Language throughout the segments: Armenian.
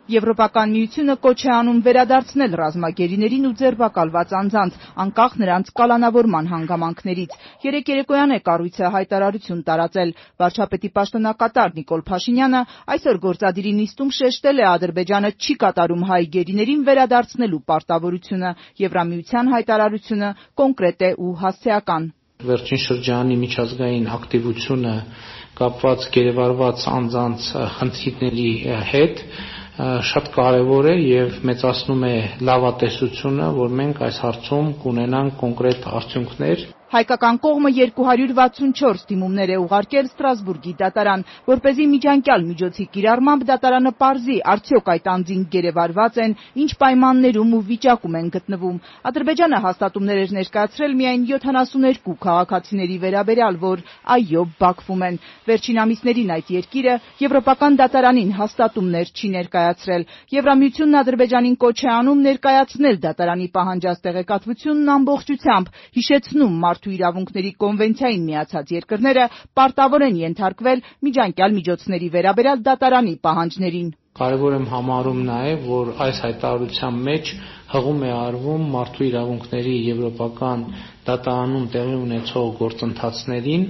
Եվրոպական միությունը կոչ է անում վերադարձնել ռազմագերիներին ու ձերբակալված անձանց, անկախ նրանց կալանավորման հանգամանքներից։ Երեկ երեկոյան է կառույցը հայտարարություն տարածել։ Վարչապետի պաշտոնակատար Նիկոլ Փաշինյանը այսօր գործադիրի նիստում շեշտել է Ադրբեջանը չի կատարում հայ գերիներին վերադարձնելու պարտավորությունը։ Եվրամիության հայտարարությունը կոնկրետ է ու հասցեական։ Վերջին շրջանի միջազգային ակտիվությունը կապված գերեվարված անձանց խնդիրների հետ շատ կարևոր է եւ մեծացնում է լավատեսությունը, որ մենք այս հարցում կունենանք կոնկրետ արդյունքներ։ Հայկական կողմը 264 դիմումներ է ուղարկել Ստրասբուրգի դատարան, որպեսզի միջանկյալ միջոցի կիրառմամբ դատարանը պարզի, արդյոք այդ անձին գերեվարված են, ինչ պայմաններում ու վիճակում են գտնվում։ Ադրբեջանը հաստատումներ էր ներկայացրել միայն 72 քաղաքացիների վերաբերյալ, որ այո, Բաքվում են։ Վերջին ամիսներին այդ երկիրը Եվրոպական դատարանին հաստատումներ չի ներկայացրել։ Եվրամիությունն Ադրբեջանին կոչ է անում ներկայացնել դատարանի պահանջած տեղեկատվությունն ամբողջությամբ, հիշեցնում Մարդու իրավունքների կոնվենցիային միացած երկրները պարտավոր են ենթարկվել միջանկյալ միջոցների վերաբերյալ դատարանի պահանջներին։ Կարևոր եմ համարում նաև, որ այս հայտարարության մեջ հղում է արվում մարդու իրավունքների եվրոպական դատարանում տեղի ունեցող գործընթացներին,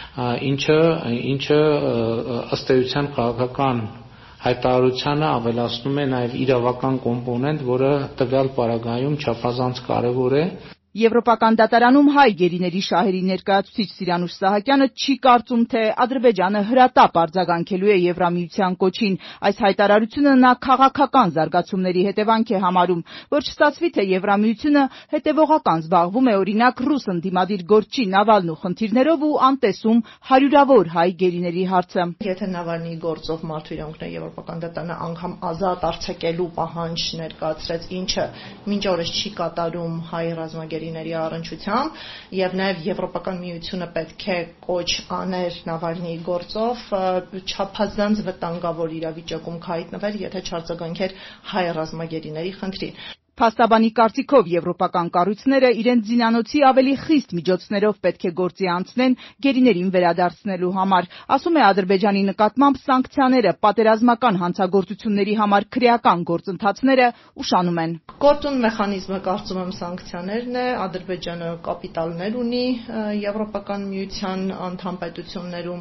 ինչը ըստ էության քաղաքական հայտարարությանը ավելացնում է նաև իրավական կոմպոնենտ, որը տվյալ պարագայում չափազանց կարևոր է։ Եվրոպական դատարանում հայ գերիների շահերի ներկայացուցիչ Սիրանուշ Սահակյանը չի կարծում, թե Ադրբեջանը հրատապ արձագանքելու է Եվրամիության կոչին։ Այս հայտարարությունը նա քաղաքական զարգացումների հետևանք է համարում, որ չստացվի, թե Եվրամիությունը հետևողական զբաղվում է օրինակ ռուս ընդդիմադիր գործչի Նավալնու խնդիրներով ու անտեսում հարյուրավոր հայ գերիների հարցը։ Եթե Նավալնիի գործով մարդու իրավունքների Եվրոպական դատարանը անգամ ազատ արձակելու պահանջ ներկայացրեց, ինչը մինչ օրս չի կատարում հայ ռազմագերիների առնչությամբ, եւ նաեւ Եվրոպական միությունը պետք է կոչ աներ Նավալնիի գործով չափազանց վտանգավոր իրավիճակում կհայտնվեր, եթե չարձագանքեր հայ ռազմագերիների խնդրին։ Փաստաբանի կարծիքով եվրոպական կառույցները իրենց զինանոցի ավելի խիստ միջոցներով պետք է գործի անցնեն գերիներին վերադարձնելու համար։ Ասում է Ադրբեջանի նկատմամբ սանկցիաները պատերազմական հանցագործությունների համար քրեական գործընթացները ուշանում են։ Գործուն մեխանիզմը կարծում եմ սանկցիաներն է, Ադրբեջանը կապիտալներ ունի Եվրոպական միության անդամ պետություններում,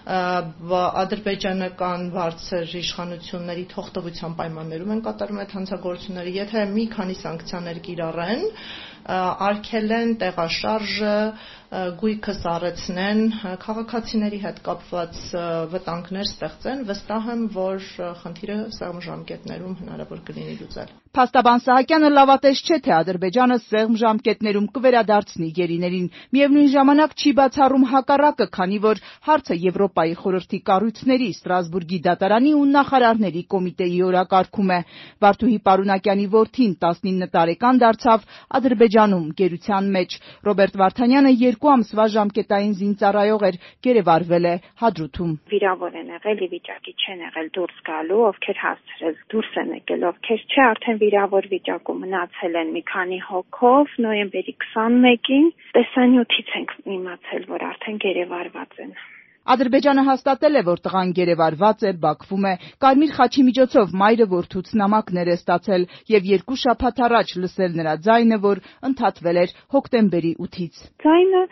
ադրբեջանական բարձր իշխանությունների թողտվության պայմաններում են կատարում այդ հանցագործությունները, եթե մի քանի սանկցիաներ կիրառեն, արգելեն են տեղաշարժը, գույքը սառեցնեն, քաղաքացիների հետ կապված վտանգներ ստեղծեն, վստահ եմ, որ խնդիրը սեղմ ժամկետներում հնարավոր կլինի լուծել։ Փաստաբան Սահակյանը լավատես չէ, թե Ադրբեջանը սեղմ ժամկետներում կվերադարձնի գերիներին։ Միևնույն ժամանակ չի բացառում հակառակը, քանի որ հարցը Եվրոպայի խորհրդի կառույցների, Ստրասբուրգի դատարանի ու նախարարների կոմիտեի օրակարգում է։ Վարդուհի Պարունակյանի որդին 19 տարեկան դարձավ Ադրբեջանում գերության մեջ։ Ռոբերտ Վարդանյանը 2 ամսվա ժամկետային զինծառայող էր, գերեվարվել է Հադրութում։ Վիրավոր են եղել, ի վիճակի չեն եղել դուրս գալու, ովքեր հասցրել դուրս են եկել, ովքեր չէ, արդեն վիրավոր վիճակում մնացել են մի քանի հոգով, նոյեմբերի 21-ին տեսանյութից ենք իմացել, որ արդեն գերեվարված են։ Ադրբեջանը հաստատել է, որ տղան գերեվարված է, Բաքվում է, Կարմիր խաչի միջոցով մայրը որդուց նամակներ է ստացել եւ 2 շաբաթ առաջ լսել նրա ձայնը, որ ընդհատվել էր հոկտեմբերի 8-ից։ Ձայնը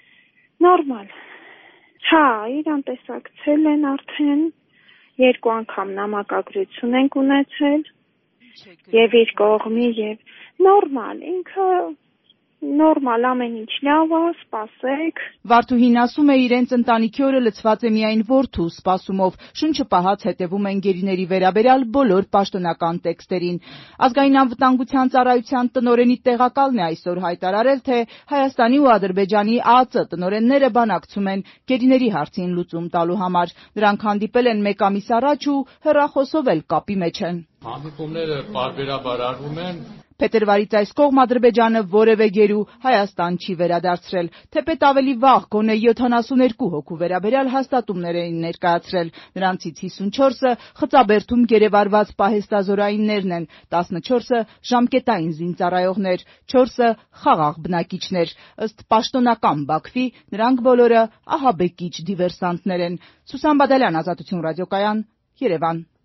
նորմալ։ Հա, իրան տեսակցել են արդեն 2 անգամ նամակագրություն ենք ունեցել եւ իր կողմի եւ նորմալ, ինքը նորմալ, ամեն ինչ լավ է, սպասեք։ Վարդուհին ասում է, իրենց ընտանիքի օրը լցված է միայն որդու սպասումով, շունչը պահած հետևում են գերիների վերաբերյալ բոլոր պաշտոնական տեքստերին։ Ազգային անվտանգության ծառայության տնօրենի տեղակալն է այսօր հայտարարել, թե Հայաստանի ու Ադրբեջանի ԱԱԾ տնօրենները բանակցում են գերիների հարցին լուծում տալու համար։ Նրանք հանդիպել են 1 ամիս առաջ ու հեռախոսով էլ կապի մեջ են։ Հանդիպումները պարբերաբար արվում են։ Փետրվարից այս կողմ Ադրբեջանը որևէ գերու Հայաստան չի վերադարձրել, թեպետ ավելի վաղ գոնե 72 հոգու վերաբերյալ հաստատումներ էին ներկայացրել։ Նրանցից 54-ը խծաբերդում գերեվարված պահեստազորայիններն են, 14-ը ժամկետային զինծառայողներ, 4-ը խաղաղ բնակիչներ։ Ըստ պաշտոնական Բաքվի նրանք բոլորը ահաբեկիչ դիվերսանտներ են։ Սուսան Բադալյան, Ազատություն ռադիոկայան, Երևան։